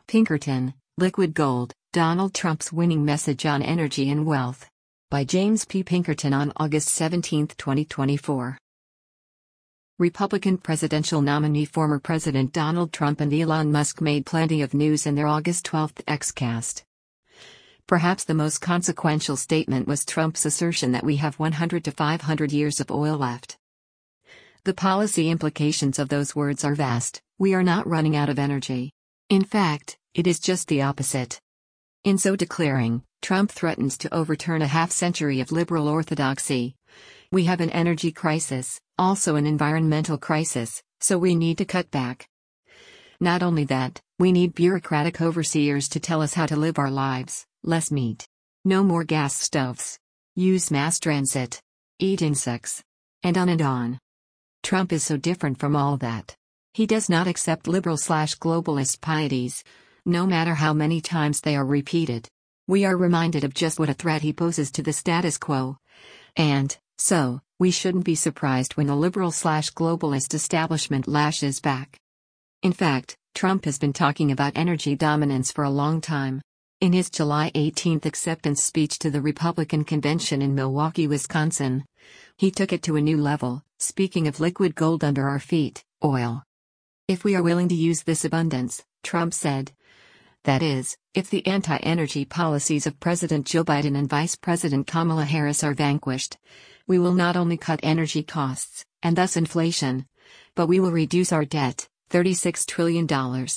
Pinkerton, Liquid Gold, Donald Trump's winning message on energy and wealth. By James P. Pinkerton on August 17, 2024. Republican presidential nominee former President Donald Trump and Elon Musk made plenty of news in their August 12 Xcast. Perhaps the most consequential statement was Trump's assertion that we have 100 to 500 years of oil left. The policy implications of those words are vast. We are not running out of energy. In fact, it is just the opposite. In so declaring, Trump threatens to overturn a half-century of liberal orthodoxy. We have an energy crisis, also an environmental crisis, so we need to cut back. Not only that, we need bureaucratic overseers to tell us how to live our lives: less meat, no more gas stoves, use mass transit, eat insects, and on and on. Trump is so different from all that. He does not accept liberal/globalist pieties, no matter how many times they are repeated. We are reminded of just what a threat he poses to the status quo. And so, we shouldn't be surprised when the liberal/globalist establishment lashes back. In fact, Trump has been talking about energy dominance for a long time. In his July 18 acceptance speech to the Republican convention in Milwaukee, Wisconsin, he took it to a new level, speaking of liquid gold under our feet, oil. If we are willing to use this abundance, Trump said. That is, if the anti-energy policies of President Joe Biden and Vice President Kamala Harris are vanquished, we will not only cut energy costs, and thus inflation, but we will reduce our debt, $36 trillion.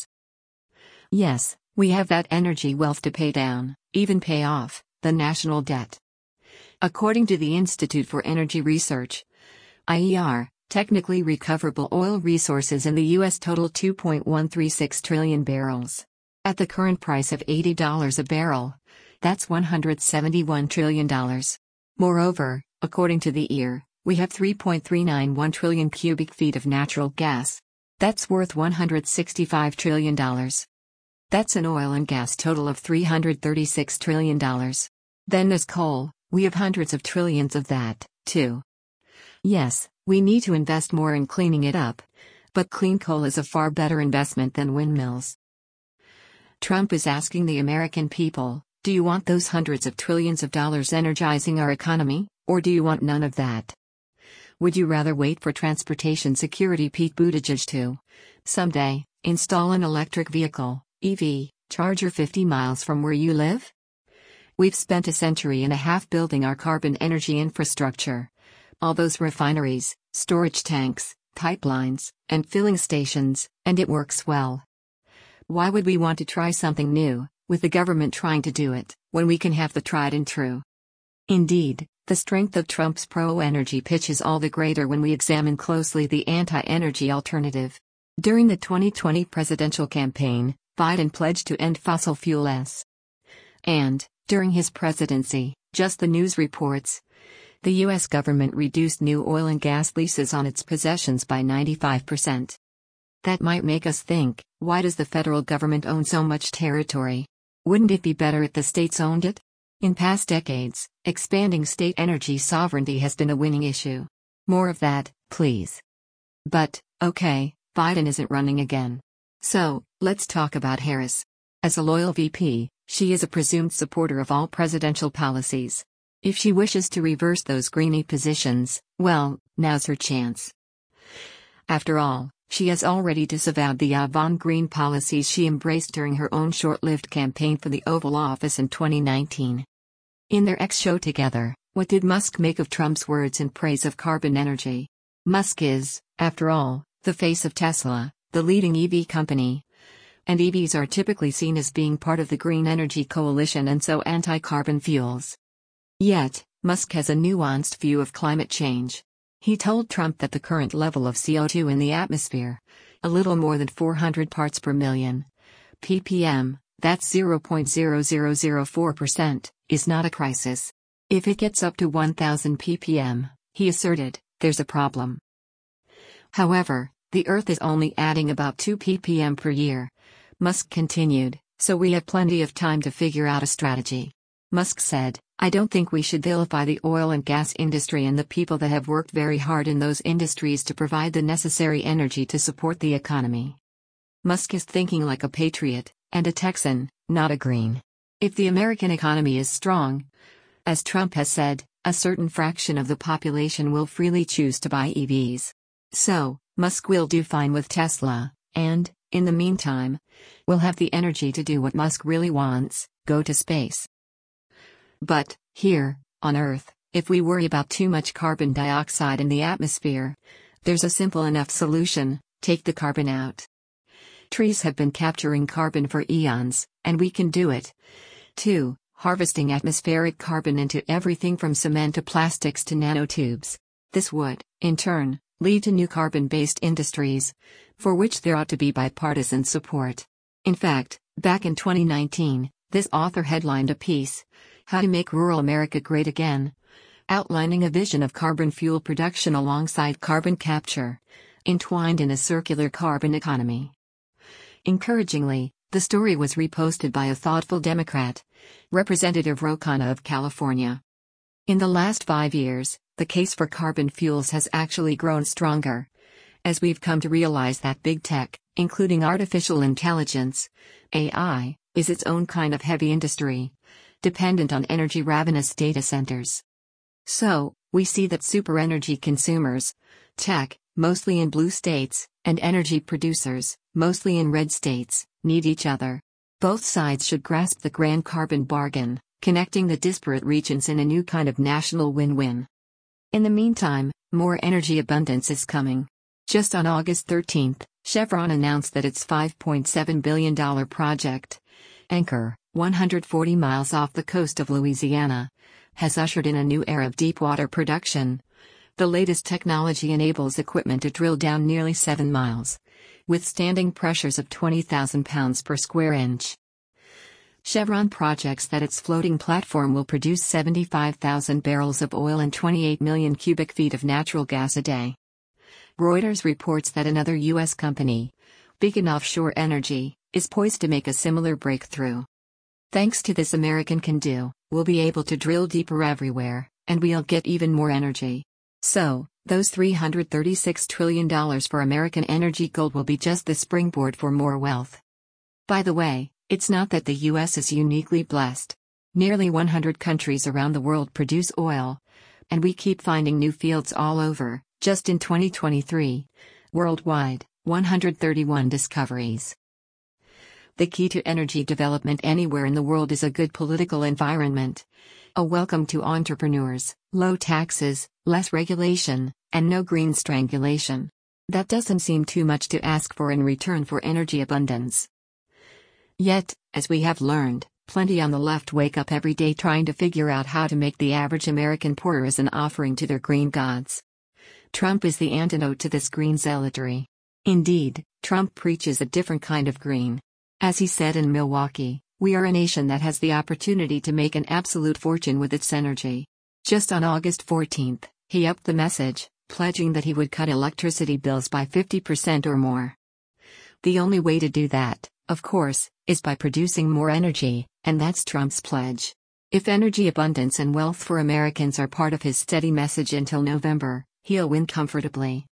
Yes, we have that energy wealth to pay down, even pay off, the national debt. According to the Institute for Energy Research, IER, technically recoverable oil resources in the U.S. total 2.136 trillion barrels. At the current price of $80 a barrel, that's $171 trillion. Moreover, according to the IER, we have 3.391 trillion cubic feet of natural gas. That's worth $165 trillion. That's an oil and gas total of $336 trillion. Then there's coal, we have hundreds of trillions of that, too. Yes, we need to invest more in cleaning it up, but clean coal is a far better investment than windmills. Trump is asking the American people, do you want those hundreds of trillions of dollars energizing our economy, or do you want none of that? Would you rather wait for transportation security Pete Buttigieg to, someday, install an electric vehicle, EV, charger 50 miles from where you live? We've spent a century and a half building our carbon energy infrastructure. All those refineries, storage tanks, pipelines, and filling stations, and it works well. Why would we want to try something new, with the government trying to do it, when we can have the tried and true? Indeed, the strength of Trump's pro-energy pitch is all the greater when we examine closely the anti-energy alternative. During the 2020 presidential campaign, Biden pledged to end fossil fuels. And, during his presidency, just the news reports, the U.S. government reduced new oil and gas leases on its possessions by 95%. That might make us think, why does the federal government own so much territory? Wouldn't it be better if the states owned it? In past decades, expanding state energy sovereignty has been a winning issue. More of that, please. But, okay, Biden isn't running again. So, let's talk about Harris. As a loyal VP, she is a presumed supporter of all presidential policies. If she wishes to reverse those greeny positions, well, now's her chance. After all, she has already disavowed the avant-green policies she embraced during her own short-lived campaign for the Oval Office in 2019. In their X show together, what did Musk make of Trump's words in praise of carbon energy? Musk is, after all, the face of Tesla, the leading EV company. And EVs are typically seen as being part of the green energy coalition and so anti-carbon fuels. Yet, Musk has a nuanced view of climate change. He told Trump that the current level of CO2 in the atmosphere, a little more than 400 parts per million, ppm, that's 0.0004%, is not a crisis. If it gets up to 1000 ppm, he asserted, there's a problem. However, the Earth is only adding about 2 ppm per year, Musk continued, so we have plenty of time to figure out a strategy. Musk said, I don't think we should vilify the oil and gas industry and the people that have worked very hard in those industries to provide the necessary energy to support the economy. Musk is thinking like a patriot, and a Texan, not a Green. If the American economy is strong, as Trump has said, a certain fraction of the population will freely choose to buy EVs. So, Musk will do fine with Tesla, and, in the meantime, we'll have the energy to do what Musk really wants, go to space. But, here, on Earth, if we worry about too much carbon dioxide in the atmosphere, there's a simple enough solution: take the carbon out. Trees have been capturing carbon for eons, and we can do it, too, harvesting atmospheric carbon into everything from cement to plastics to nanotubes. This would, in turn, lead to new carbon-based industries, for which there ought to be bipartisan support. In fact, back in 2019, this author headlined a piece, "How to Make Rural America Great Again," outlining a vision of carbon fuel production alongside carbon capture, entwined in a circular carbon economy. Encouragingly, the story was reposted by a thoughtful Democrat, Representative Ro Khanna of California. In the last 5 years, the case for carbon fuels has actually grown stronger, as we've come to realize that big tech, including artificial intelligence, AI, is its own kind of heavy industry, dependent on energy-ravenous data centers. So, we see that super energy consumers, tech, mostly in blue states, and energy producers, mostly in red states, need each other. Both sides should grasp the grand carbon bargain, connecting the disparate regions in a new kind of national win-win. In the meantime, more energy abundance is coming. Just on August 13, Chevron announced that its $5.7 billion project, Anchor, 140 miles off the coast of Louisiana, has ushered in a new era of deepwater production. The latest technology enables equipment to drill down nearly 7 miles, withstanding pressures of 20,000 pounds per square inch. Chevron projects that its floating platform will produce 75,000 barrels of oil and 28 million cubic feet of natural gas a day. Reuters reports that another U.S. company, Beacon Offshore Energy, is poised to make a similar breakthrough. Thanks to this American can do, we'll be able to drill deeper everywhere, and we'll get even more energy. So, those $336 trillion for American energy gold will be just the springboard for more wealth. By the way, it's not that the U.S. is uniquely blessed. Nearly 100 countries around the world produce oil, and we keep finding new fields all over. Just in 2023, worldwide, 131 discoveries. The key to energy development anywhere in the world is a good political environment. A welcome to entrepreneurs, low taxes, less regulation, and no green strangulation. That doesn't seem too much to ask for in return for energy abundance. Yet, as we have learned, plenty on the left wake up every day trying to figure out how to make the average American poorer as an offering to their green gods. Trump is the antidote to this green zealotry. Indeed, Trump preaches a different kind of green. As he said in Milwaukee, we are a nation that has the opportunity to make an absolute fortune with its energy. Just on August 14, he upped the message, pledging that he would cut electricity bills by 50% or more. The only way to do that, of course, is by producing more energy, and that's Trump's pledge. If energy abundance and wealth for Americans are part of his steady message until November, he'll win comfortably.